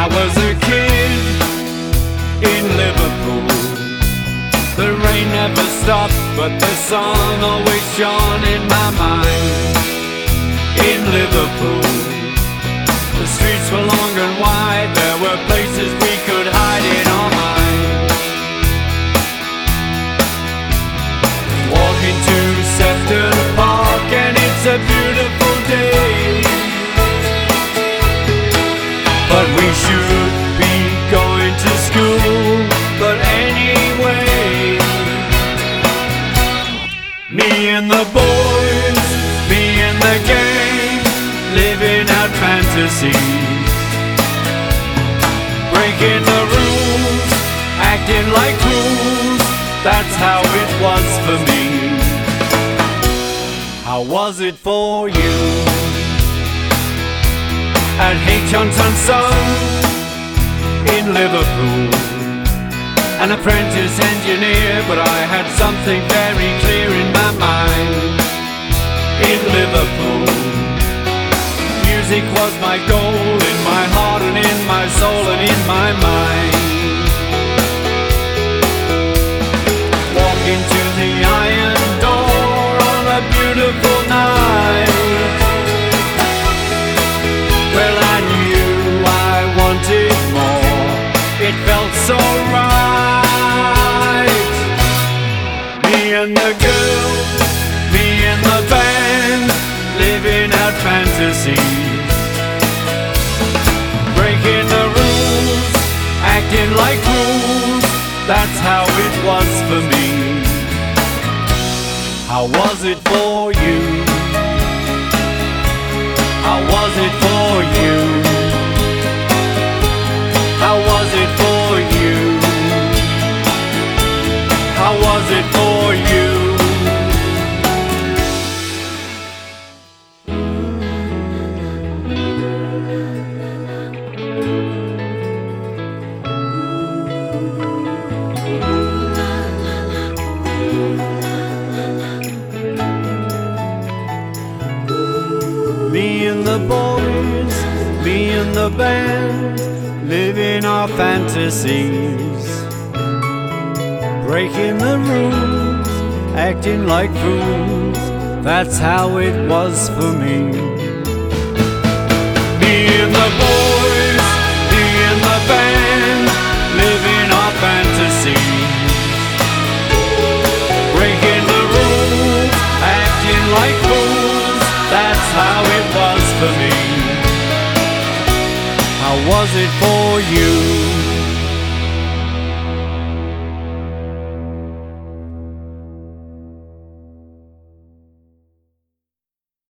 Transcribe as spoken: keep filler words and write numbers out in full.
was a kid in Liverpool. The rain never stopped, but the sun always shone in my mind. In Liverpool, the streets were long and wide. There were places we could hide in our mind. Walking to Sefton Park, and it's a beautiful day. But we should be going to school. But anyway, me and the boys, me and the gang, living out fantasies, breaking the rules, acting like fools. That's how it was for me. How was it for you? At H. Johnson's son in Liverpool, an apprentice engineer, but I had something very clear in my mind. In Liverpool, music was my goal, in my heart and in my soul and in my mind. Walk into the iron door on a beautiful night. Well, I knew I wanted more. It felt so right. Me and the girl, me and the band, living out fantasies, breaking the rules, acting like fools. That's how it was for me. How was it for you? How was it for you? How was it for you? How was it for you? Me and the boys, me and the band, living our fantasies, breaking the rules, acting like fools. That's how it was for me. Me and the boys, me and the band, living our fantasies, breaking the rules, acting like fools. That's how it was for me. How was it for you?